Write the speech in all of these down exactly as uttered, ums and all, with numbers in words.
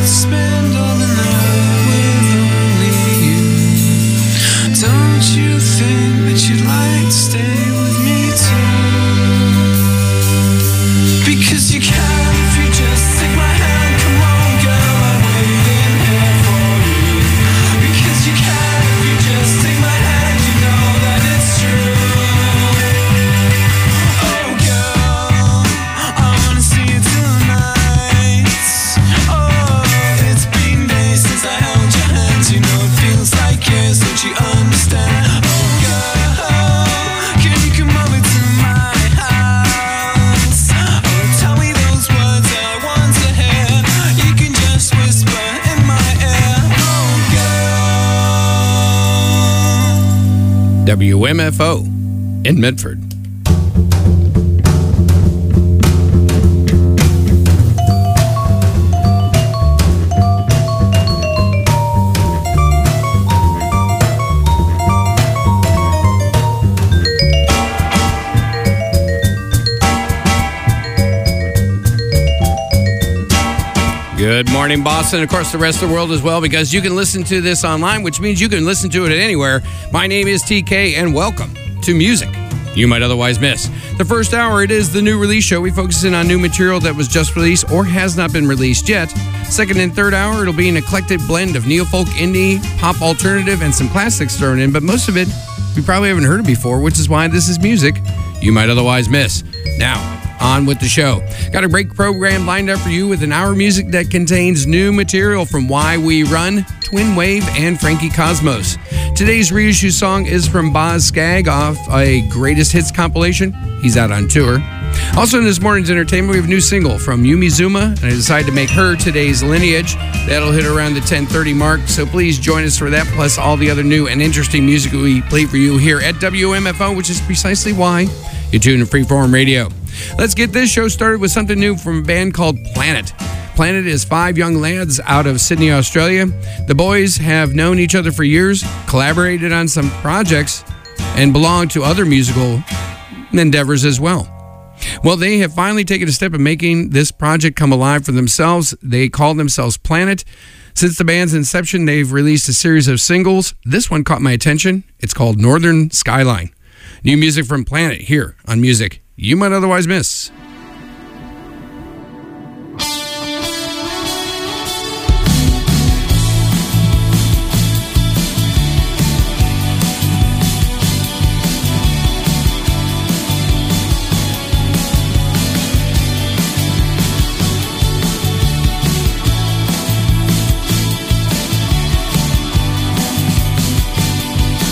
spend all the night with only you. Don't you think that you'd like to stay with me too? Because you can if you just take my hand. Come on, girl, I'm waiting here for you. Because you can if you just take my hand. You know that it's true. Oh, girl, I wanna see you tonight. Oh, it's been days since I held your hands. You know it feels like years, don't you understand? Oh, girl, can you come over to my house? Oh, tell me those words I want to hear. You can just whisper in my ear. Oh, girl. W M F O in Medford. Good morning, Boston. Of course, the rest of the world as well, because you can listen to this online, which means you can listen to it anywhere. My name is T K, and welcome to Music You Might Otherwise Miss. The first hour, it is the new release show. We focus in on new material that was just released or has not been released yet. Second and third hour, it'll be an eclectic blend of neo-folk, indie, pop alternative, and some classics thrown in, but most of it you probably haven't heard it before, which is why this is Music You Might Otherwise Miss. Now, on with the show. Got a great program lined up for you with an hour of music that contains new material from Why We Run, Twin Wave, and Frankie Cosmos. Today's reissue song is from Boz Scaggs off a Greatest Hits compilation. He's out on tour. Also in this morning's entertainment, we have a new single from Yumi Zuma, and I decided to make her today's Lineage. That'll hit around the ten thirty mark, so please join us for that, plus all the other new and interesting music we play for you here at W M F O, which is precisely why you tune in Freeform Radio. Let's get this show started with something new from a band called Planet. Planet is five young lads out of Sydney, Australia. The boys have known each other for years, collaborated on some projects, and belong to other musical endeavors as well. Well, they have finally taken a step in making this project come alive for themselves. They call themselves Planet. Since the band's inception, they've released a series of singles. This one caught my attention. It's called Northern Skyline. New music from Planet here on Music You Might Otherwise Miss.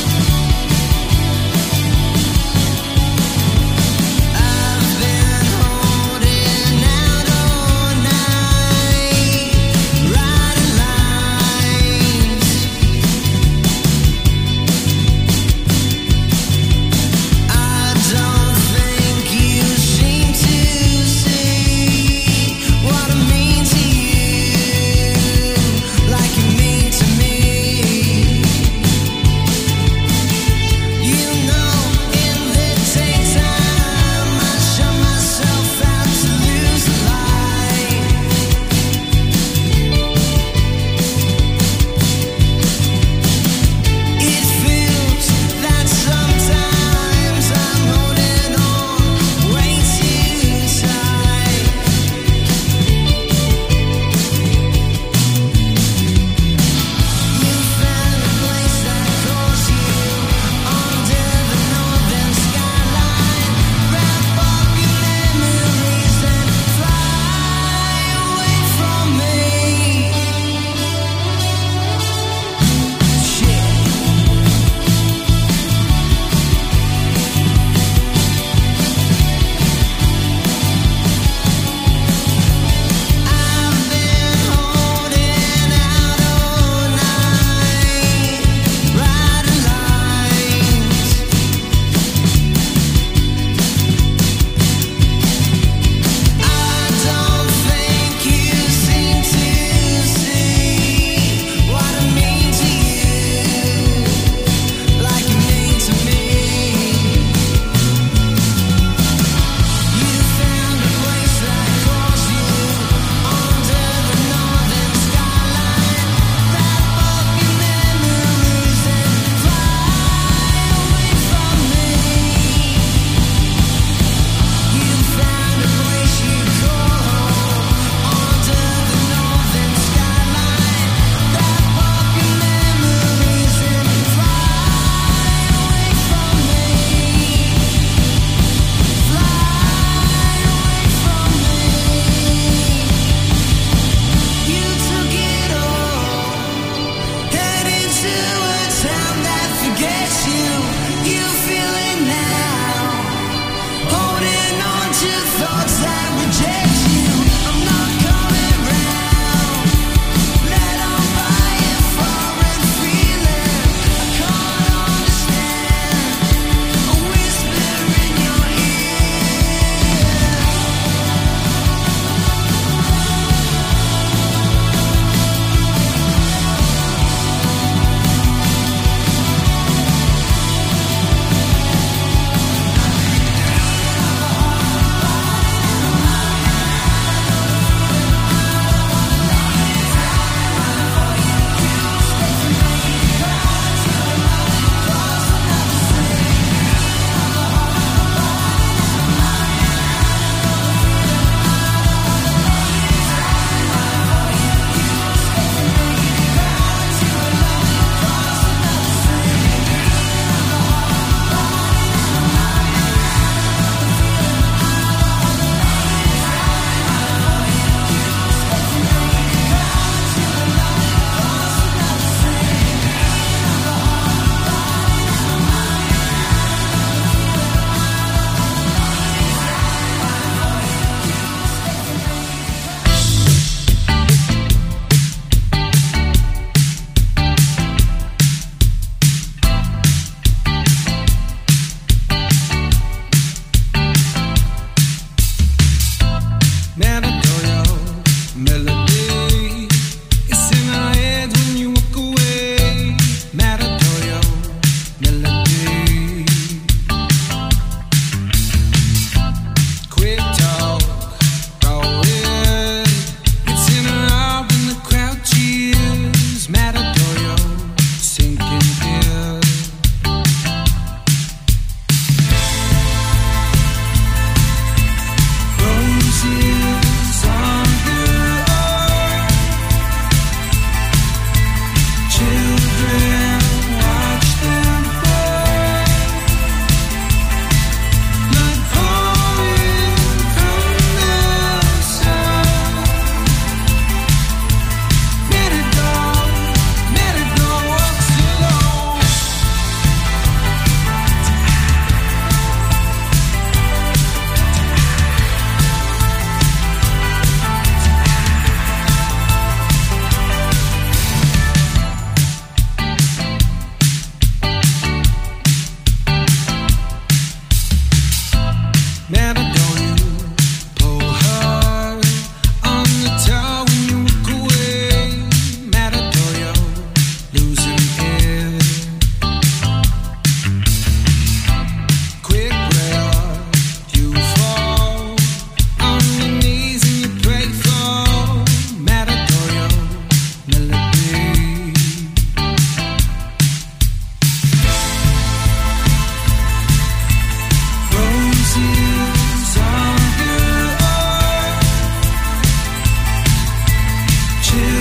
I've been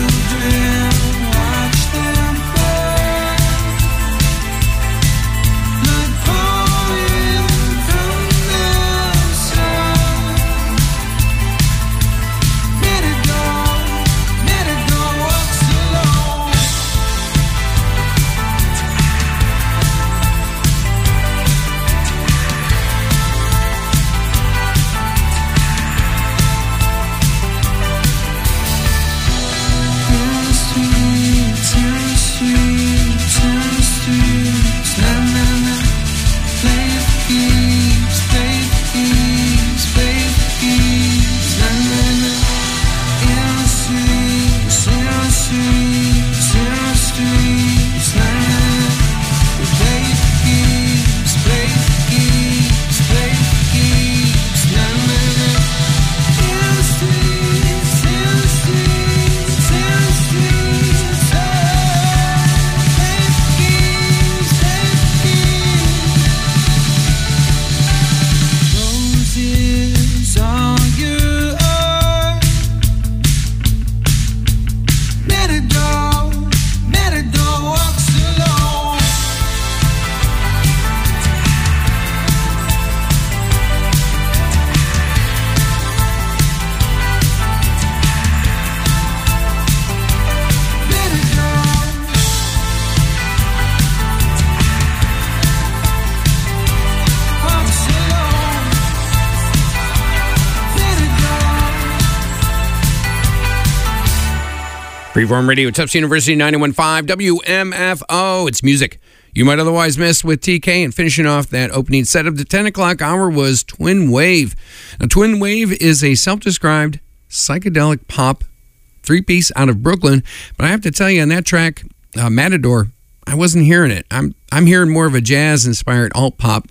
Freeform Radio, Tufts University, ninety-one point five W M F O. It's music you might otherwise miss with T K. And finishing off that opening set of the ten o'clock hour was Twin Wave. Now, Twin Wave is a self-described psychedelic pop three-piece out of Brooklyn. But I have to tell you, on that track, uh, Matador, I wasn't hearing it. I'm I'm hearing more of a jazz-inspired alt-pop.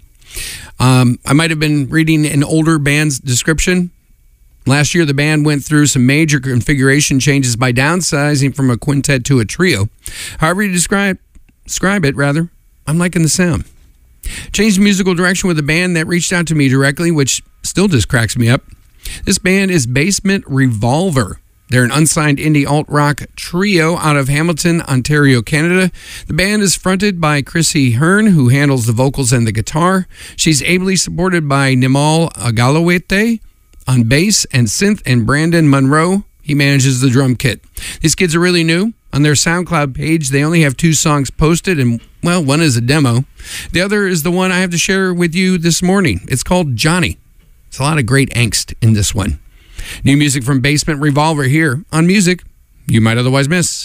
Um, I might have been reading an older band's description. Last year, the band went through some major configuration changes by downsizing from a quintet to a trio. However you describe, describe it, rather, I'm liking the sound. Changed musical direction with a band that reached out to me directly, which still just cracks me up. This band is Basement Revolver. They're an unsigned indie alt-rock trio out of Hamilton, Ontario, Canada. The band is fronted by Chrissy Hearn, who handles the vocals and the guitar. She's ably supported by Nimal Agalawete on bass and synth, and Brandon Monroe, he manages the drum kit. These kids are really new. On their SoundCloud page, they only have two songs posted, and, well, one is a demo. The other is the one I have to share with you this morning. It's called Johnny. There's a lot of great angst in this one. New music from Basement Revolver here on Music You Might Otherwise Miss.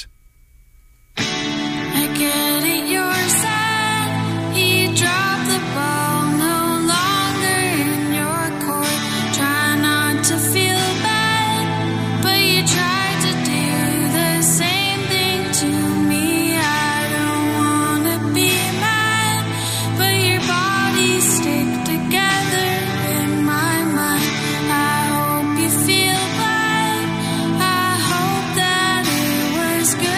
Good.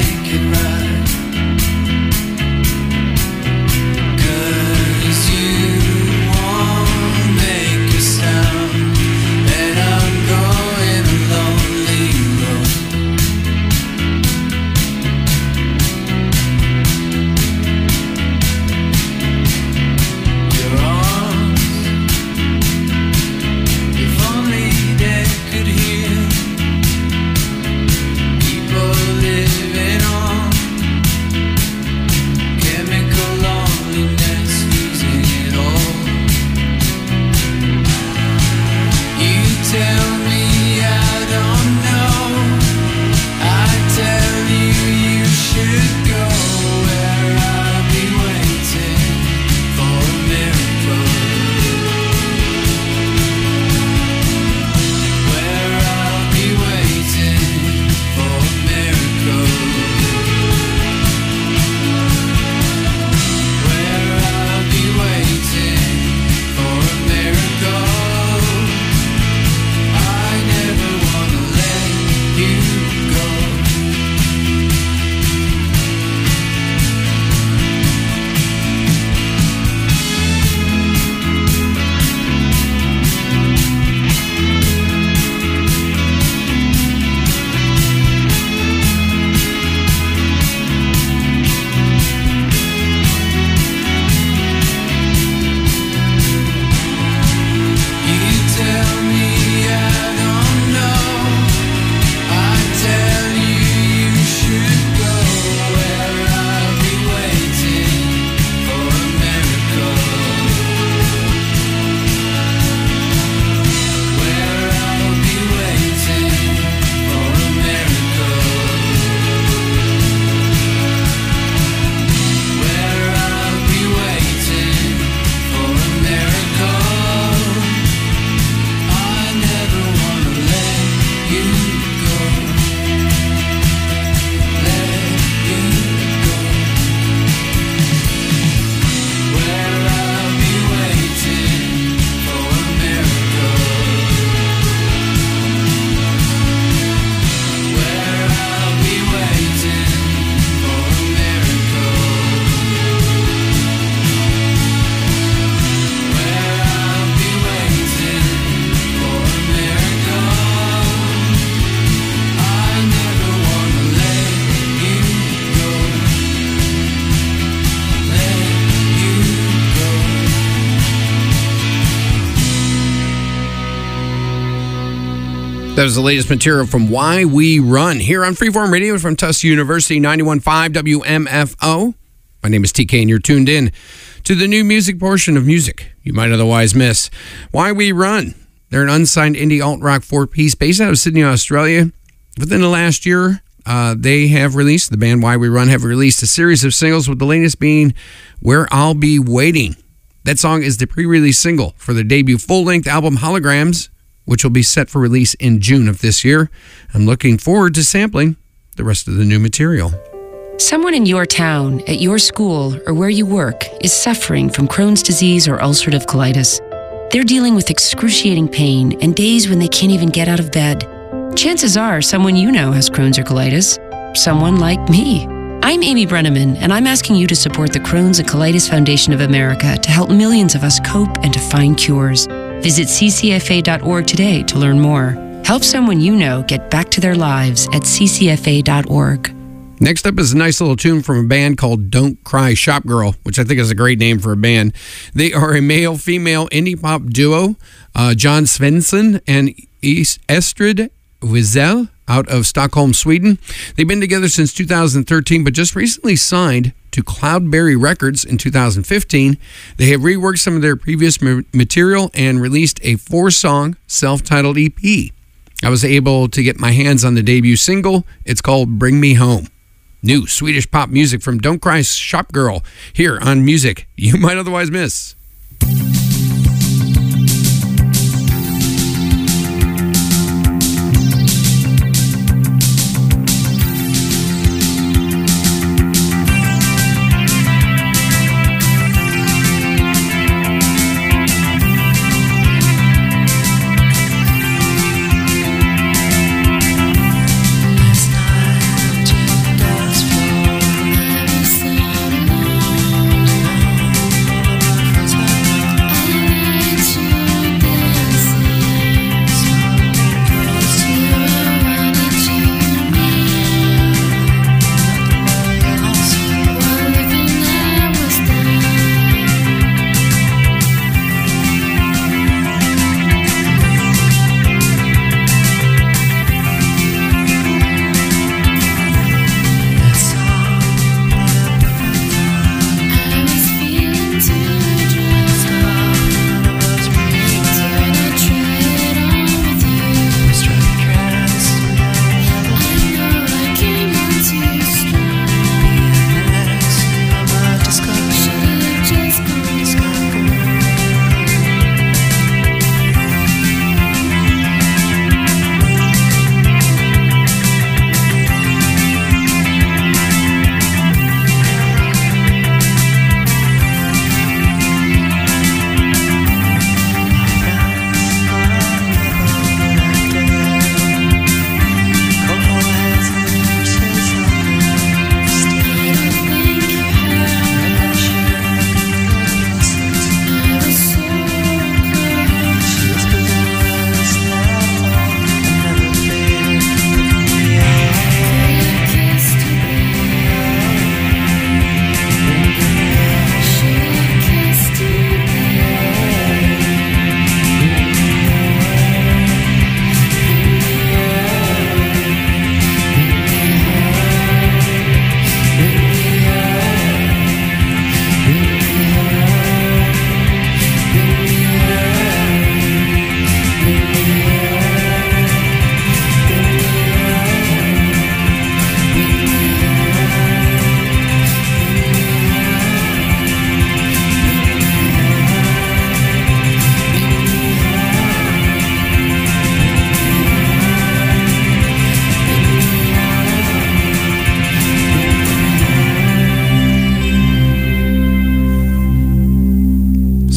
make it right. 'Cause you won't make a sound, and I'm going a lonely road. Your arms, if only they could hear. People living on chemical loneliness, losing it all. You tell me I don't know, I tell you you should go where I'll be waiting for a miracle. Where I'll be waiting for a miracle. Where I'll be waiting for a miracle. I never wanna let you go. You tell me I don't know, I tell you you should go where I'll be waiting for a miracle. Where I'll be waiting for a miracle. Where I'll be waiting for a miracle. I never wanna let you go. Let you go. Where I'll be waiting for a miracle. Where I'll be waiting for a miracle. Where I'll be waiting for a miracle. I never wanna let you go. Let you go. That is the latest material from Why We Run here on Freeform Radio from Tufts University, ninety-one point five W M F O. My name is T K, and you're tuned in to the new music portion of music you might otherwise miss. Why We Run. They're an unsigned indie alt-rock four-piece based out of Sydney, Australia. Within the last year, uh, they have released, the band Why We Run have released a series of singles, with the latest being Where I'll Be Waiting. That song is the pre-release single for their debut full-length album Holograms, which will be set for release in June of this year. I'm looking forward to sampling the rest of the new material. Someone in your town, at your school, or where you work is suffering from Crohn's disease or ulcerative colitis. They're dealing with excruciating pain and days when they can't even get out of bed. Chances are someone you know has Crohn's or colitis. Someone like me. I'm Amy Brenneman, and I'm asking you to support the Crohn's and Colitis Foundation of America to help millions of us cope and to find cures. Visit c c f a dot org today to learn more. Help someone you know get back to their lives at c c f a dot org. Next up is a nice little tune from a band called Don't Cry Shop Girl, which I think is a great name for a band. They are a male-female indie pop duo. Uh, John Svensson and Estrid Wiesel out of Stockholm, Sweden. They've been together since two thousand thirteen, but just recently signed to Cloudberry Records in two thousand fifteen. They have reworked some of their previous ma- material and released a four-song self-titled E P. I was able to get my hands on the debut single. It's called Bring Me Home. New Swedish pop music from Don't Cry Shop Girl here on Music You Might Otherwise Miss. Last night I took a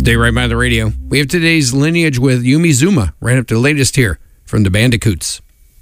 Stay right by the radio. We have today's Lineage with Yumi Zuma, right up to the latest here from the Bandicoots.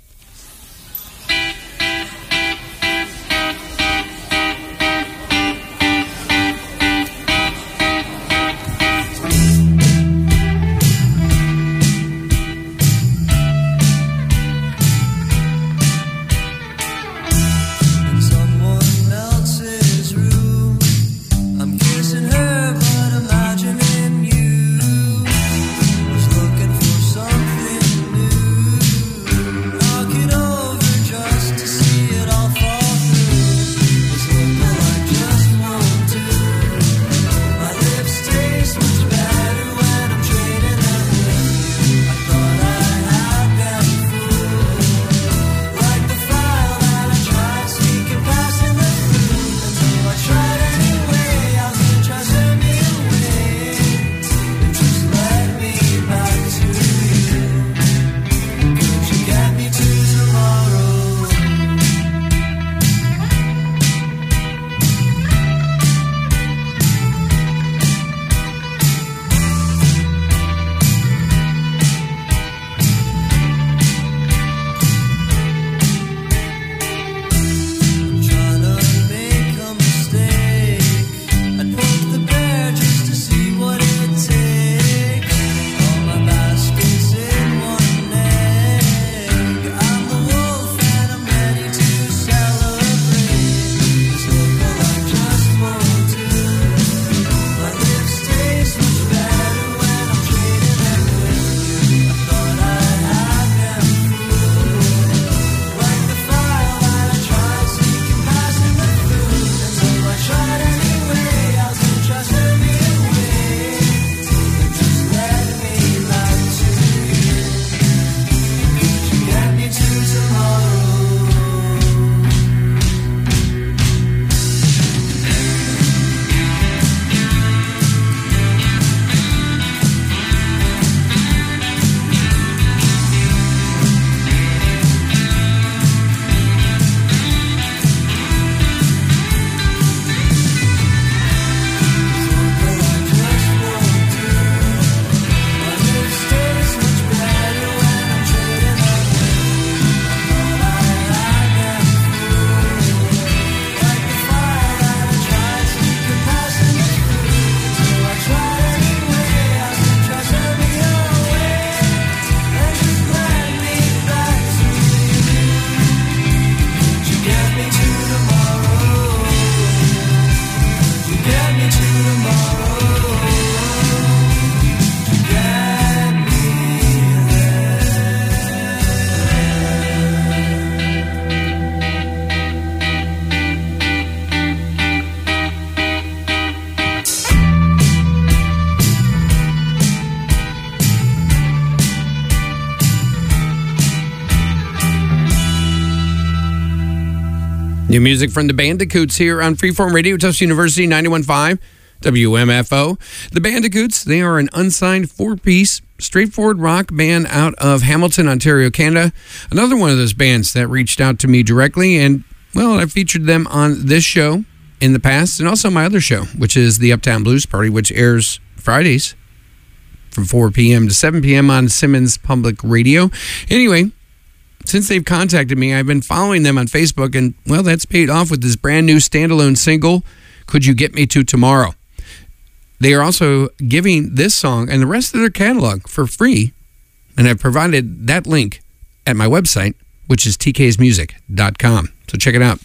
New music from the Bandicoots here on Freeform Radio, Tufts University, ninety-one point five W M F O. The Bandicoots, they are an unsigned four-piece, straightforward rock band out of Hamilton, Ontario, Canada. Another one of those bands that reached out to me directly, and, well, I've featured them on this show in the past, and also my other show, which is the Uptown Blues Party, which airs Fridays from four p.m. to seven p.m. on Simmons Public Radio. Anyway, since they've contacted me, I've been following them on Facebook, and, well, that's paid off with this brand new standalone single, Could You Get Me to Tomorrow? They are also giving this song and the rest of their catalog for free, and I've provided that link at my website, which is t k's music dot com. So check it out.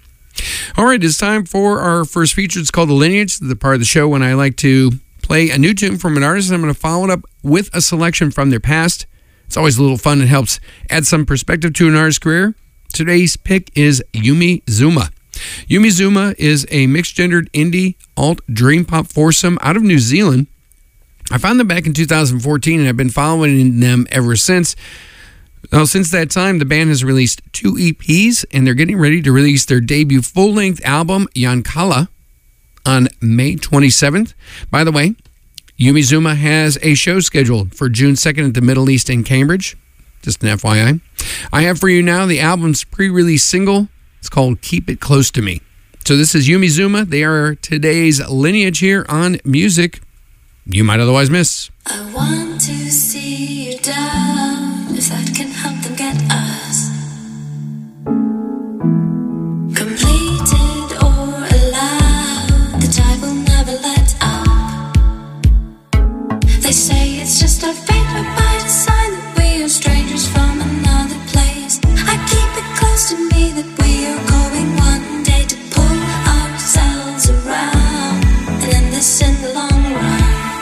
All right, it's time for our first feature. It's called The Lineage, the part of the show when I like to play a new tune from an artist, and I'm going to follow it up with a selection from their past. It's always a little fun and helps add some perspective to an artist's career. Today's pick is Yumi Zuma. Yumi Zuma is a mixed-gendered indie alt dream pop foursome out of New Zealand. I found them back in two thousand fourteen, and I've been following them ever since. Well, since that time, the band has released two E Ps, and they're getting ready to release their debut full-length album, Yankala, on May twenty-seventh. By the way, Yumi Zuma has a show scheduled for June second at the Middle East in Cambridge. Just an F Y I. I have for you now the album's pre-release single. It's called Keep It Close to Me. So this is Yumi Zuma. They are today's Lineage here on Music you might otherwise miss. I want to see you down, if that can help them get us completed or allowed. The tide will never let up. They say it's just our fate, but by design that we are strangers from another place. I keep it close to me that we are going one day to pull ourselves around, and end this in the long run.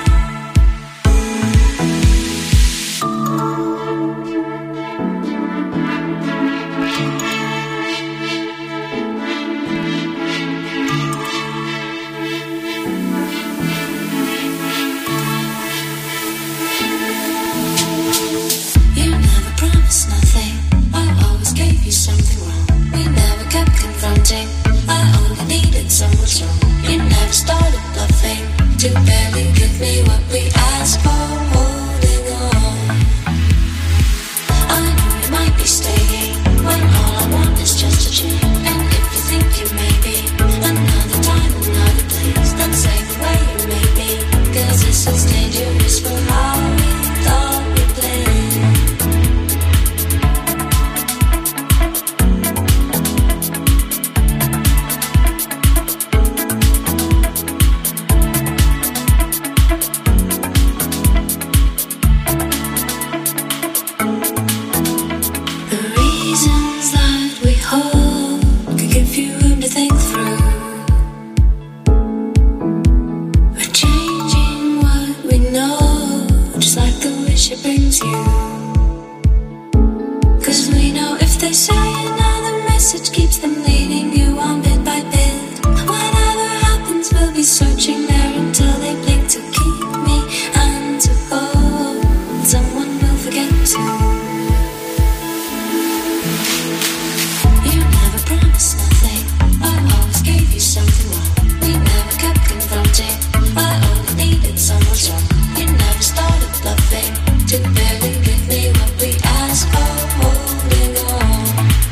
Nothing. I always gave you something wrong. We never kept confronting. I only needed someone's wrong. You never started bluffing to barely give me what we asked for. Holding on, I know you might be staying when all I want is just a change. And if you think you may be another time, another place, then say the way you made me, 'cause this is dangerous for how we thought we played. It brings you, 'cause we know if they say another message keeps them leading you on bit by bit. Whatever happens, we'll be searching there until they blink to keep me and to hold. Someone will forget to. You never promised nothing. I always gave you something wrong. We never kept confronting. I only needed someone's wrong. You never started bluffing to barely give me what we asked for. Holding on,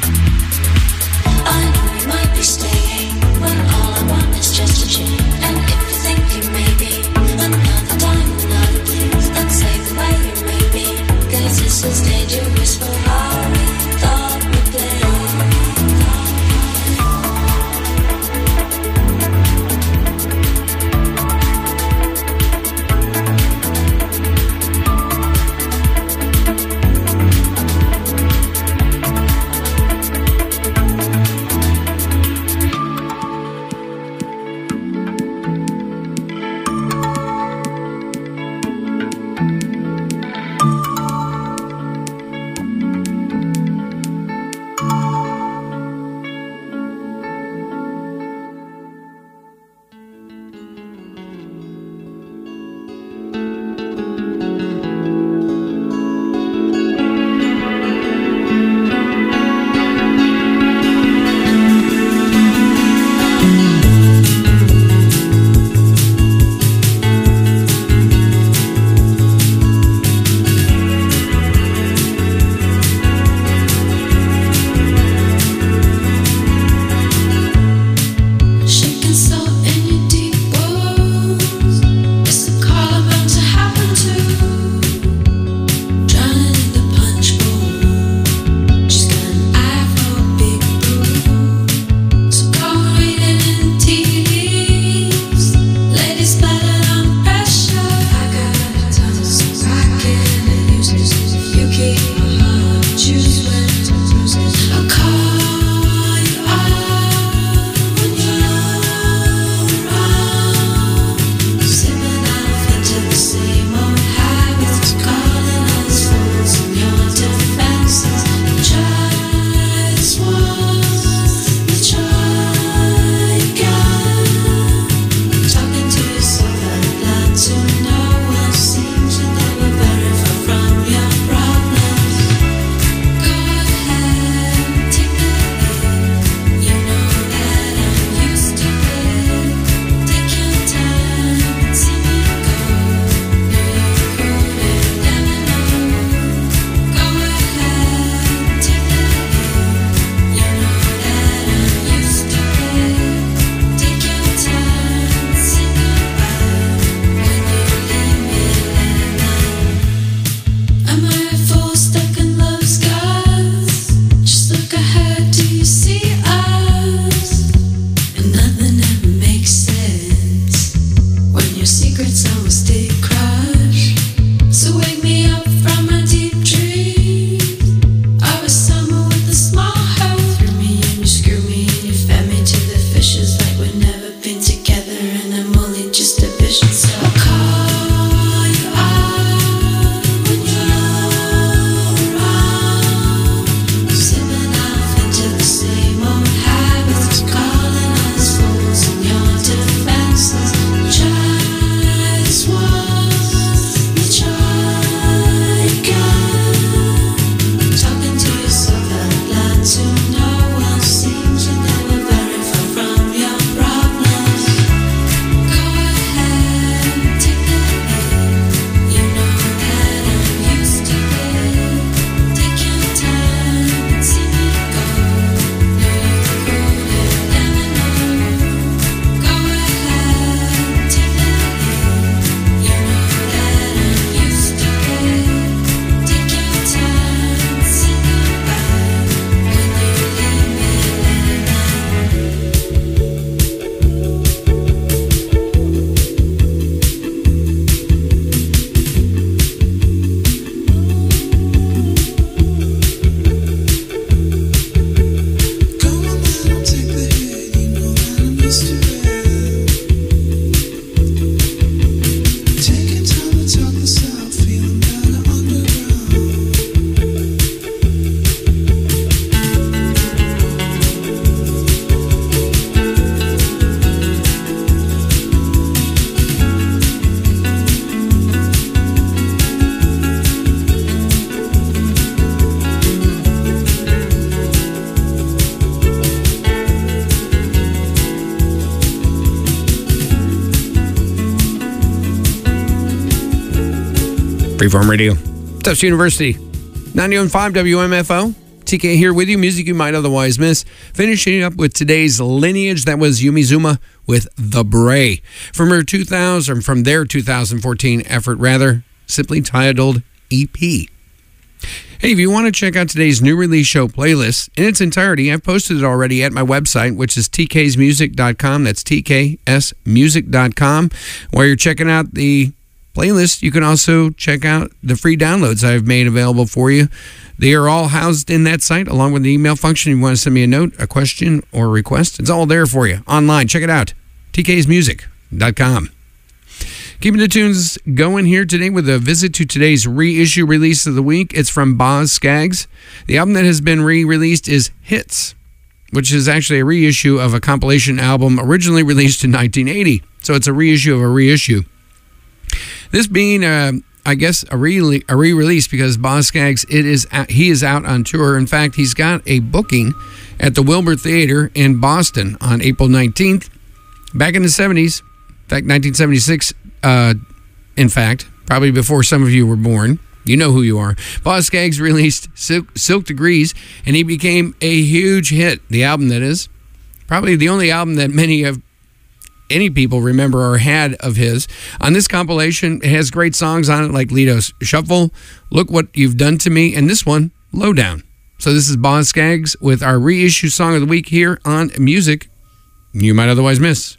Freeform Radio, Tufts University, ninety-one point five W M F O. T K here with you. Music you might otherwise miss. Finishing up with today's Lineage. That was Yumi Zuma with The Bray. From her two thousand, from their two thousand fourteen effort, rather, simply titled E P. Hey, if you want to check out today's new release show playlist in its entirety, I've posted it already at my website, which is t k s music dot com. That's t k s music dot com. While you're checking out the playlist, you can also check out the free downloads I've made available for you. They are all housed in that site, along with the email function. If you want to send me a note, a question, or a request, it's all there for you online. Check it out, t k s music dot com. Keeping the tunes going here today with a visit to today's reissue release of the week. It's from Boz Scaggs. The album that has been re-released is Hits, which is actually a reissue of a compilation album originally released in nineteen eighty. So it's a reissue of a reissue. This being, uh, I guess, a, re- a re-release because Boz Scaggs, it is out, he is out on tour. In fact, he's got a booking at the Wilbur Theater in Boston on April nineteenth. Back in the seventies, in fact, nineteen seventy-six, uh, in fact, probably before some of you were born. You know who you are. Boz Scaggs released Silk, Silk Degrees, and he became a huge hit. The album, that is. Probably the only album that many of any people remember or had of his. On this compilation, it has great songs on it like Lido's Shuffle, Look What You've Done to Me, and this one, Lowdown. So this is Boz Scaggs with our reissue song of the week here on Music You Might Otherwise Miss.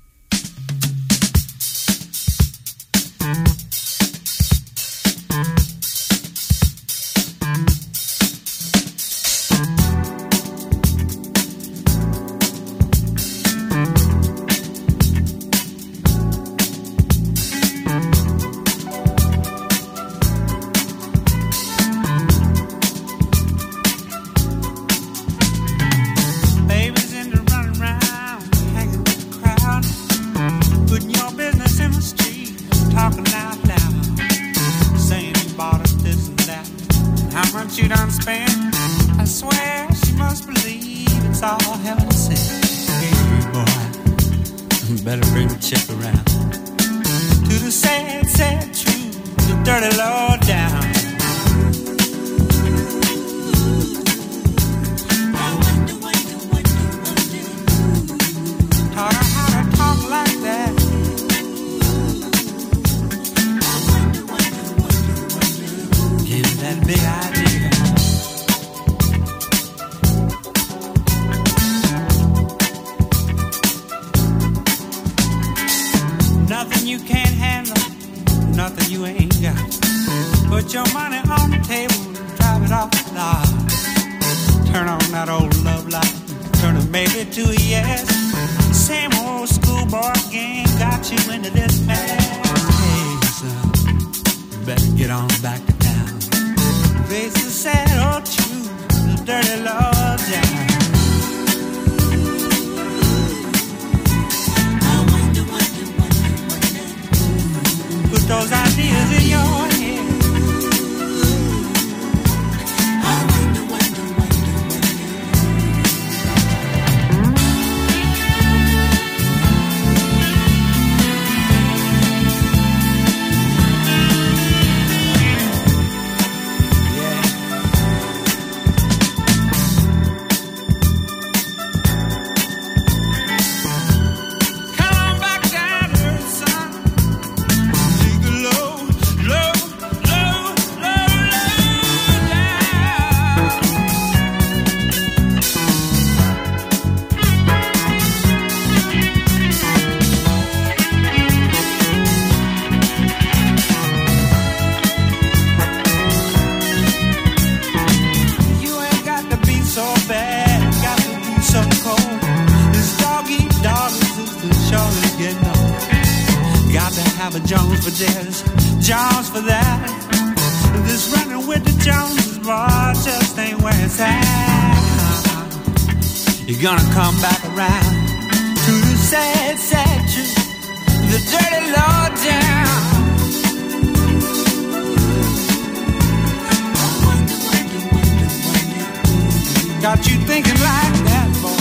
Got you thinking like that, boy.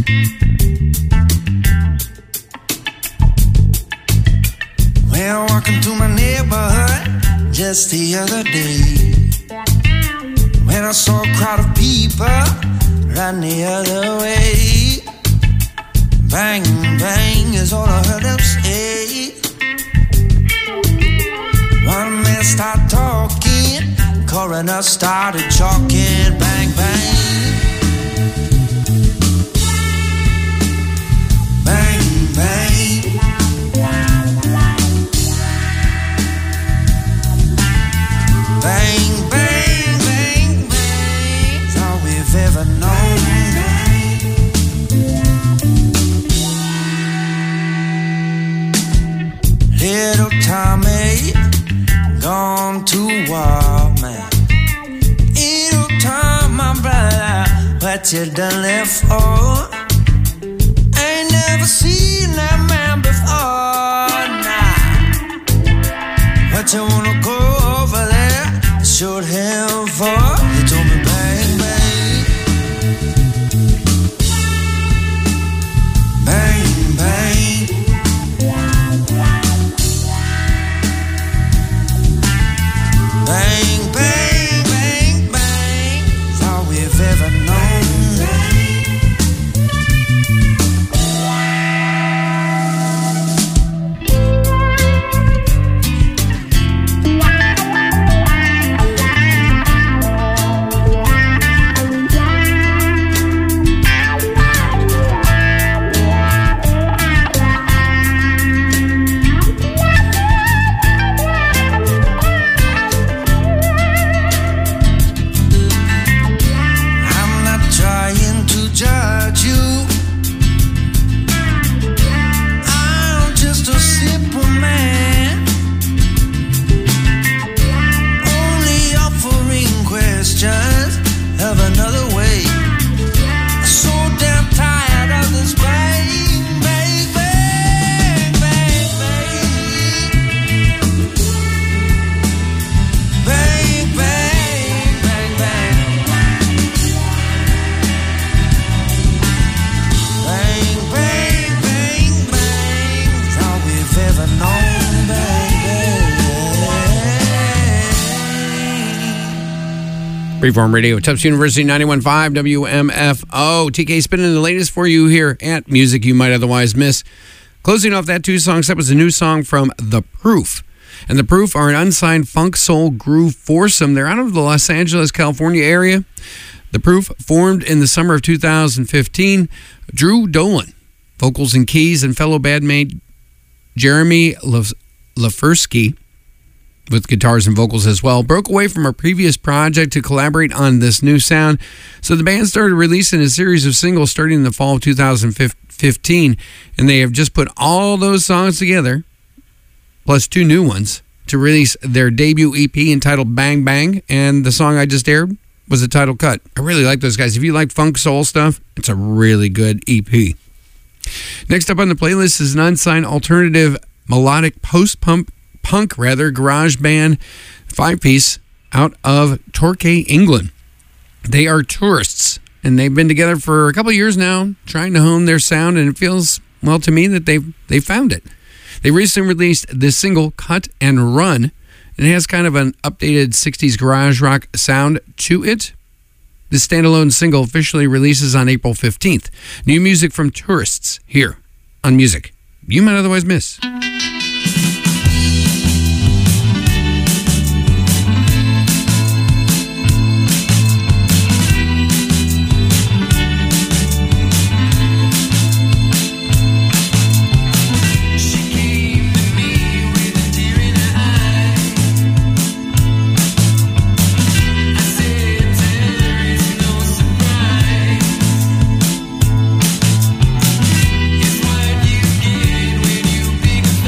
Well, walking through my neighborhood just the other day, when I saw a crowd of people run the other way. Bang, bang is all I heard them say. One man started talking, coroner started chalking. Bang, bang. Bang, bang. Bang, bang, bang, bang. It's all we've ever known. Little Tommy gone to war, man. Little Tom, my brother, what you done left for? Ain't never seen that man before, nah. What you wanna go over there? Shoot him for? He told me bang, bang. Bang, bang. Bang, bang, bang, bang. It's all we've ever known. Freeform Radio, Tufts University, ninety-one point five W M F O. T K spinning the latest for you here at Music You Might Otherwise Miss. Closing off that two songs, that was a new song from The Proof. And The Proof are an unsigned funk soul groove foursome. They're out of the Los Angeles, California area. The Proof formed in the summer of two thousand fifteen. Drew Dolan, vocals and keys, and fellow bandmate Jeremy Lafursky, with guitars and vocals as well, broke away from our previous project to collaborate on this new sound. So the band started releasing a series of singles starting in the fall of two thousand fifteen, and they have just put all those songs together, plus two new ones, to release their debut E P entitled Bang Bang, and the song I just aired was the title cut. I really like those guys. If you like funk soul stuff, it's a really good E P. Next up on the playlist is an unsigned alternative melodic post-punk punk rather garage band five-piece out of Torquay, England. They are Tourists, and they've been together for a couple of years now, trying to hone their sound, and it feels, well, to me that they've they found it. They recently released this single, Cut and Run, and it has kind of an updated sixties garage rock sound to it. This standalone single officially releases on April fifteenth. New music from Tourists here on Music You Might Otherwise Miss. It's what you get when you pick a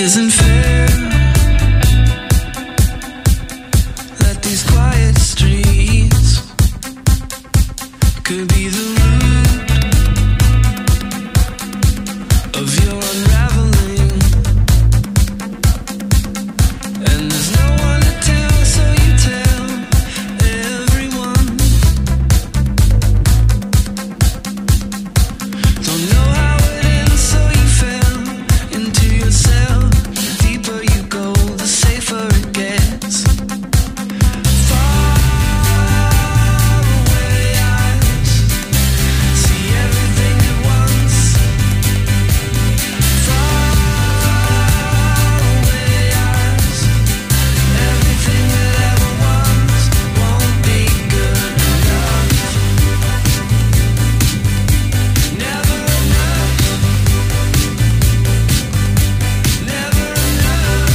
isn't fair. Let these quiet streets could be the root of your unraveling, and there's no one to tell, so you tell everyone. Don't know how it ends, so you fell into yourself. The deeper you go, the safer it gets. Far away eyes see everything at once. Far away eyes, everything that ever was won't be good enough. Never enough. Never enough.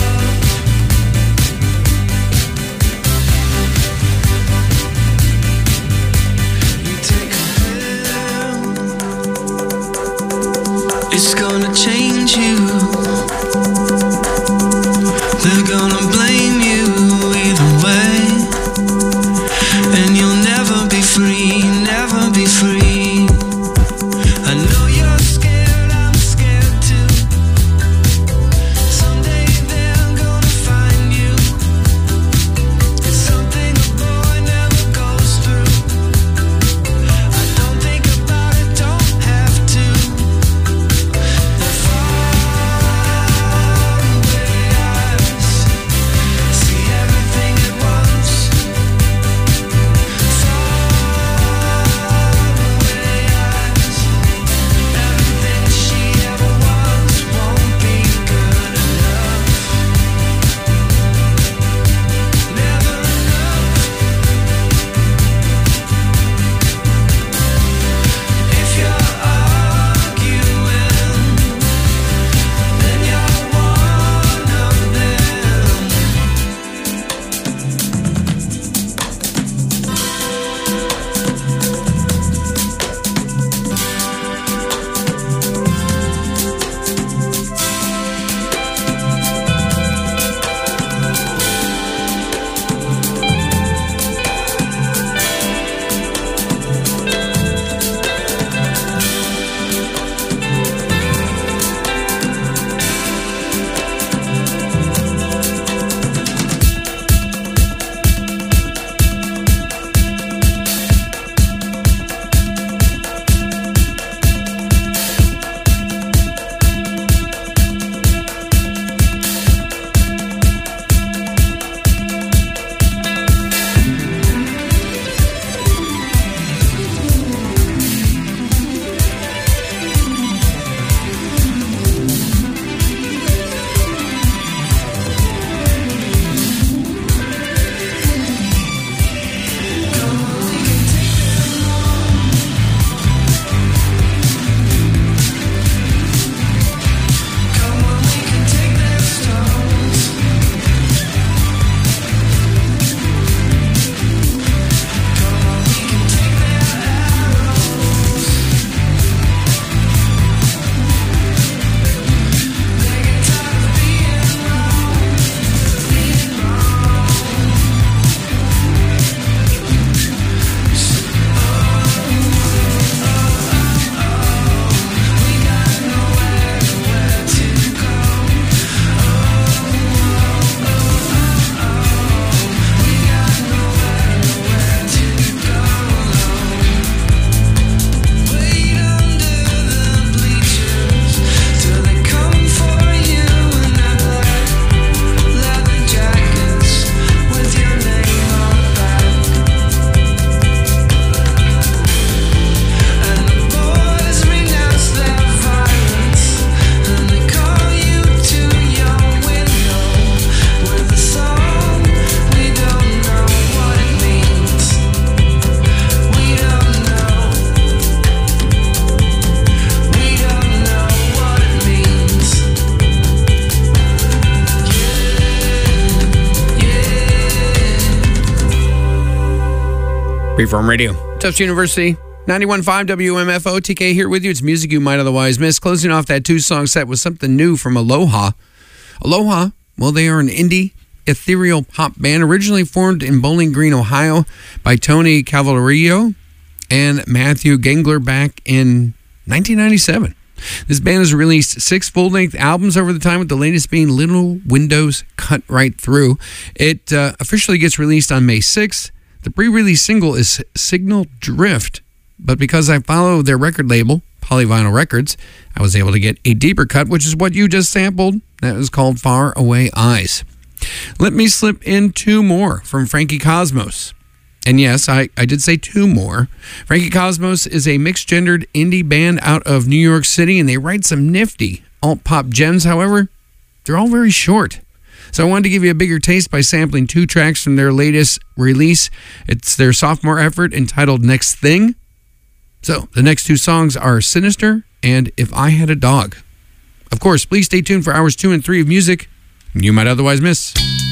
You take a pill, it's gonna change you. They're gonna blame you either way, and you'll never be free, never be free. I know you're scared, I'm scared too. Someday they're gonna find you. It's something a boy never goes through. I don't think about it, don't have to. They're far away eyes see everything at once. Far away eyes, everything she ever was won't be good enough. Never enough. If you're arguing, then you're one of them. Come on, we can take their stones. Come on, we can take their arrows. They get tired of being wrong, being wrong. So, oh, oh, oh, we got nowhere, nowhere to go. Oh, oh, oh, we got nowhere, nowhere to go. Wait under the bleachers till they come for you in their black leather jackets with your name on the back. And the boys renounce their violence, and they call you to your window with a song. We don't know what it means. We don't know. We don't know what it means. Freeform Radio, Tufts University, ninety-one point five W M F O. T K here with you. It's music you might otherwise miss. Closing off that two-song set with something new from Aloha. Aloha, well, they are an indie ethereal pop band originally formed in Bowling Green, Ohio by Tony Cavalario and Matthew Gengler back in nineteen ninety-seven. This band has released six full-length albums over the time, with the latest being Little Windows Cut Right Through. It uh, officially gets released on May sixth. The pre-release single is Signal Drift, but because I follow their record label, Polyvinyl Records, I was able to get a deeper cut, which is what you just sampled. That was called Far Away Eyes. Let me slip in two more from Frankie Cosmos. And yes, I, I did say two more. Frankie Cosmos is a mixed-gendered indie band out of New York City, and they write some nifty alt-pop gems. However, they're all very short. So I wanted to give you a bigger taste by sampling two tracks from their latest release. It's their sophomore effort entitled Next Thing. So the next two songs are Sinister and If I Had a Dog. Of course, please stay tuned for hours two and three of music you might otherwise miss.